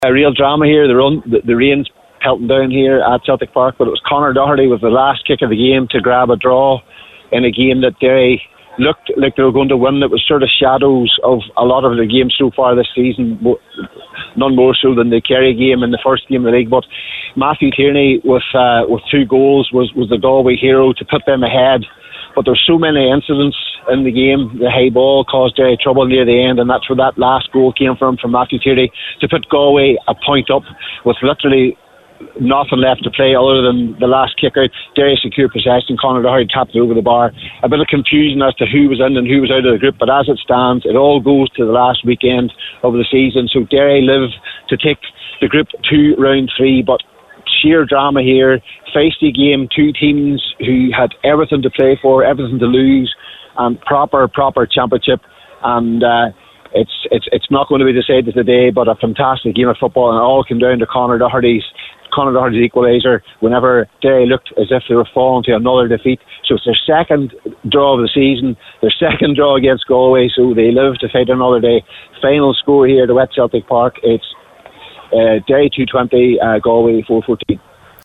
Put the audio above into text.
A real drama here. The rain's pelting down here at Celtic Park, but it was Conor Doherty with the last kick of the game to grab a draw in a game that Derry looked like they were going to win. It was sort of shadows of a lot of the games so far this season, none more so than the Kerry game in the first game of the league. But Matthew Tierney with 2 goals was the Galway hero to put them ahead. But there's so many incidents in the game. The high ball caused Derry trouble near the end, and that's where that last goal came from Matthew Tierney to put Galway a point up with literally nothing left to play other than the last kick out. Derry secured possession. Conor Doherty tapped it over the bar. A bit of confusion as to who was in and who was out of the group, but as it stands, it all goes to the last weekend of the season. So Derry live to take the group to round 3, but sheer drama here. Feisty game, 2 teams who had everything to play for, everything to lose, and proper championship. And it's not going to be decided today, but a fantastic game of football, and it all came down to Conor Doherty's equaliser whenever Derry looked as if they were falling to another defeat. So it's their second draw of the season, their second draw against Galway, so they live to fight another day. Final score here at Celtic Park, it's Derry 220, Galway 414.